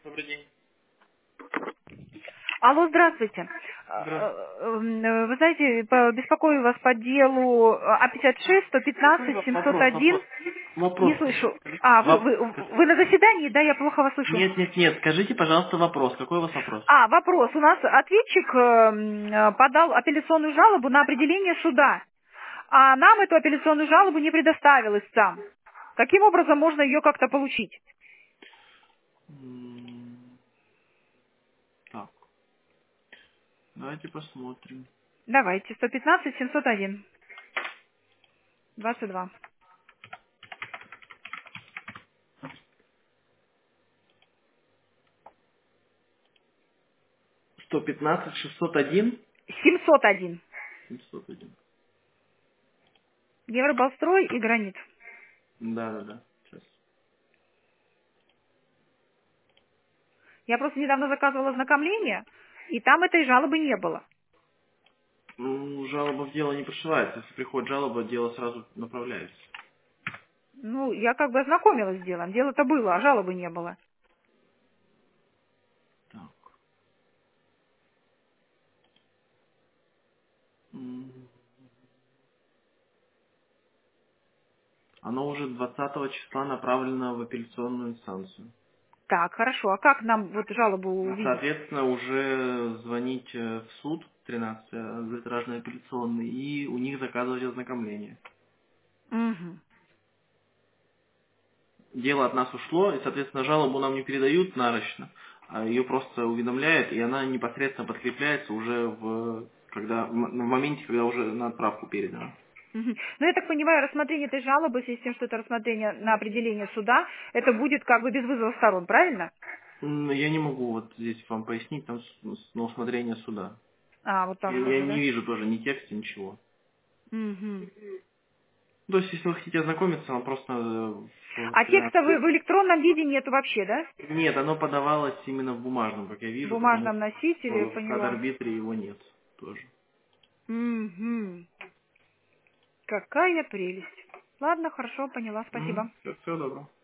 Добрый день. Алло, здравствуйте. Здравствуйте. Вы знаете, беспокою вас по делу А56, 115, Вопрос. 701. Не Вопрос. слышу. Скажите. Вы на заседании, да, я плохо вас слышу. Нет. Скажите, пожалуйста, вопрос. Какой у вас вопрос? Вопрос. У нас ответчик подал апелляционную жалобу на определение суда, а нам эту апелляционную жалобу не предоставил истцам. Каким образом можно ее как-то получить? Так, давайте посмотрим. Давайте, 115, 701, 22. 115, 601? 701. 701. Евробалстрой и гранит. Да. Сейчас. Я просто недавно заказывала ознакомление, и там этой жалобы не было. Ну, жалоба в дело не прошивается. Если приходит жалоба, дело сразу направляется. Ну, я как бы ознакомилась с делом. Дело-то было, а жалобы не было. Так. М, Оно уже 20 числа направлено в апелляционную инстанцию. Так, хорошо. А как нам вот жалобу увидеть? Соответственно, уже звонить в суд 13 арбитражный апелляционный и у них заказывать ознакомление. Угу. Дело от нас ушло, и, соответственно, жалобу нам не передают нарочно, а ее просто уведомляют, и она непосредственно подкрепляется уже в моменте, когда уже на отправку передана. Угу. Ну, я так понимаю, рассмотрение этой жалобы, в связи с тем, что это рассмотрение на определение суда, это будет как бы без вызова сторон, правильно? Я не могу вот здесь вам пояснить, там на усмотрение суда. Вот так Я сразу, не да? вижу тоже ни текста, ничего. Угу. То есть, если вы хотите ознакомиться, вам просто в А текста 13. в электронном виде нету вообще, да? Нет, оно подавалось именно в бумажном, как я В вижу, потому бумажном носителе, что в поняла. кад-арбитре его нет тоже. Угу. Какая прелесть. Ладно, хорошо, поняла, спасибо. Всего доброго.